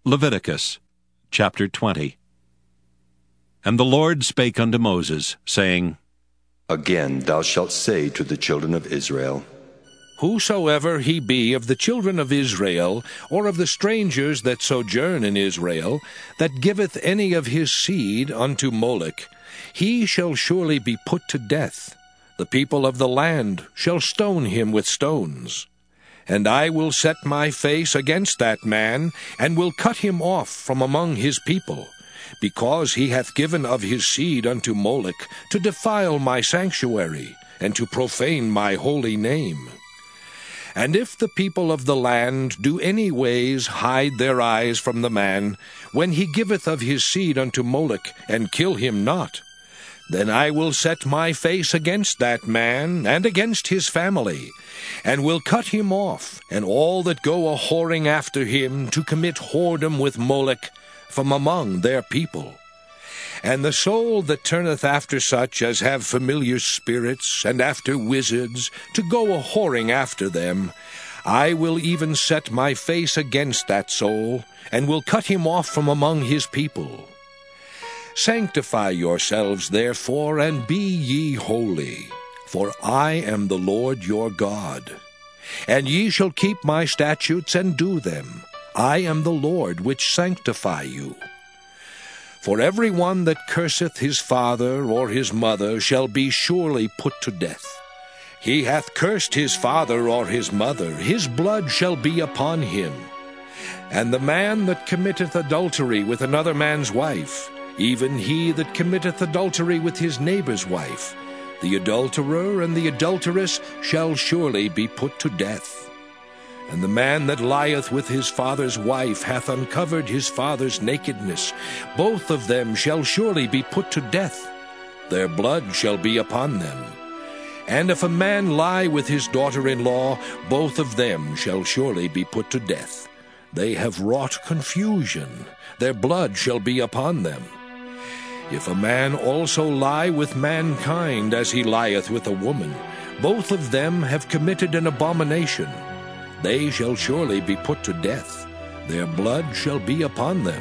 Leviticus chapter 20. And the Lord spake unto Moses, saying, Again thou shalt say to the children of Israel, Whosoever he be of the children of Israel, or of the strangers that sojourn in Israel, that giveth any of his seed unto Moloch, he shall surely be put to death. The people of the land shall stone him with stones. And I will set my face against that man, and will cut him off from among his people, because he hath given of his seed unto Moloch, to defile my sanctuary, and to profane my holy name. And if the people of the land do any ways hide their eyes from the man, when he giveth of his seed unto Moloch, and kill him not, then I will set my face against that man, and against his family, and will cut him off, and all that go a-whoring after him, to commit whoredom with Moloch, from among their people. And the soul that turneth after such as have familiar spirits, and after wizards, to go a-whoring after them, I will even set my face against that soul, and will cut him off from among his people. Sanctify yourselves, therefore, and be ye holy, for I am the Lord your God. And ye shall keep my statutes and do them. I am the Lord which sanctify you. For every one that curseth his father or his mother shall be surely put to death. He hath cursed his father or his mother, his blood shall be upon him. And the man that committeth adultery with another man's wife, even he that committeth adultery with his neighbor's wife, the adulterer and the adulteress shall surely be put to death. And the man that lieth with his father's wife hath uncovered his father's nakedness. Both of them shall surely be put to death. Their blood shall be upon them. And if a man lie with his daughter-in-law, both of them shall surely be put to death. They have wrought confusion. Their blood shall be upon them. If a man also lie with mankind as he lieth with a woman, both of them have committed an abomination. They shall surely be put to death. Their blood shall be upon them.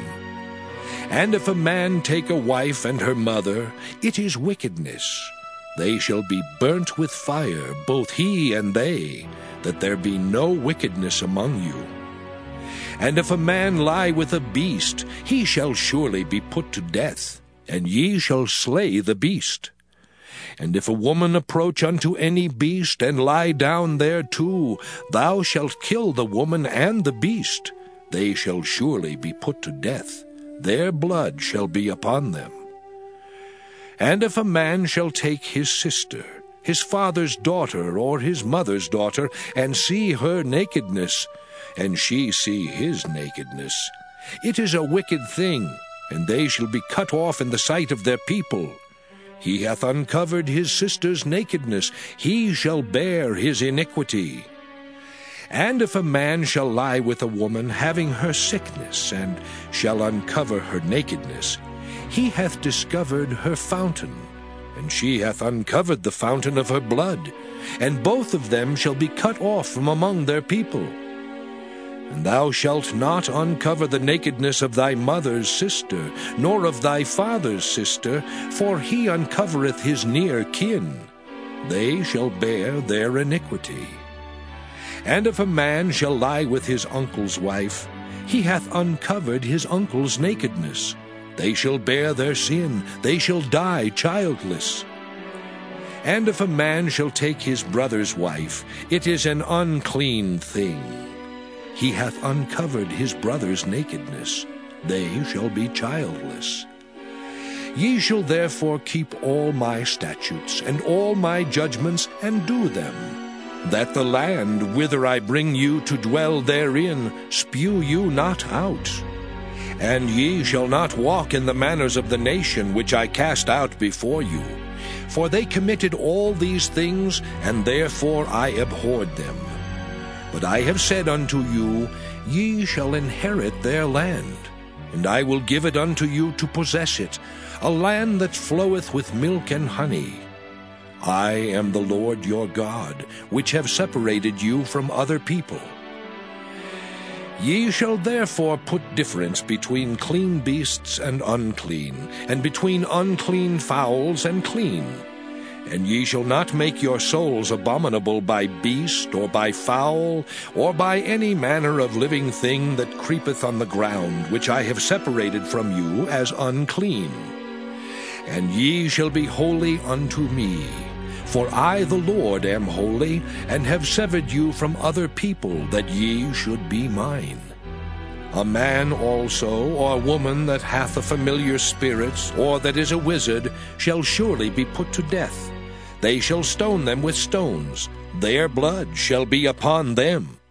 And if a man take a wife and her mother, it is wickedness. They shall be burnt with fire, both he and they, that there be no wickedness among you. And if a man lie with a beast, he shall surely be put to death, and ye shall slay the beast. And if a woman approach unto any beast, and lie down thereto, thou shalt kill the woman and the beast. They shall surely be put to death. Their blood shall be upon them. And if a man shall take his sister, his father's daughter, or his mother's daughter, and see her nakedness, and she see his nakedness, it is a wicked thing, and they shall be cut off in the sight of their people. He hath uncovered his sister's nakedness, he shall bear his iniquity. And if a man shall lie with a woman having her sickness, and shall uncover her nakedness, he hath discovered her fountain, and she hath uncovered the fountain of her blood, and both of them shall be cut off from among their people. And thou shalt not uncover the nakedness of thy mother's sister, nor of thy father's sister, for he uncovereth his near kin. They shall bear their iniquity. And if a man shall lie with his uncle's wife, he hath uncovered his uncle's nakedness. They shall bear their sin, they shall die childless. And if a man shall take his brother's wife, it is an unclean thing. He hath uncovered his brother's nakedness. They shall be childless. Ye shall therefore keep all my statutes and all my judgments, and do them, that the land whither I bring you to dwell therein spew you not out. And ye shall not walk in the manners of the nation which I cast out before you. For they committed all these things, and therefore I abhorred them. But I have said unto you, Ye shall inherit their land, and I will give it unto you to possess it, a land that floweth with milk and honey. I am the Lord your God, which have separated you from other people. Ye shall therefore put difference between clean beasts and unclean, and between unclean fowls and clean. And ye shall not make your souls abominable by beast, or by fowl, or by any manner of living thing that creepeth on the ground, which I have separated from you as unclean. And ye shall be holy unto me. For I, the Lord, am holy, and have severed you from other people, that ye should be mine. A man also, or woman that hath a familiar spirit, or that is a wizard, shall surely be put to death. They shall stone them with stones. Their blood shall be upon them.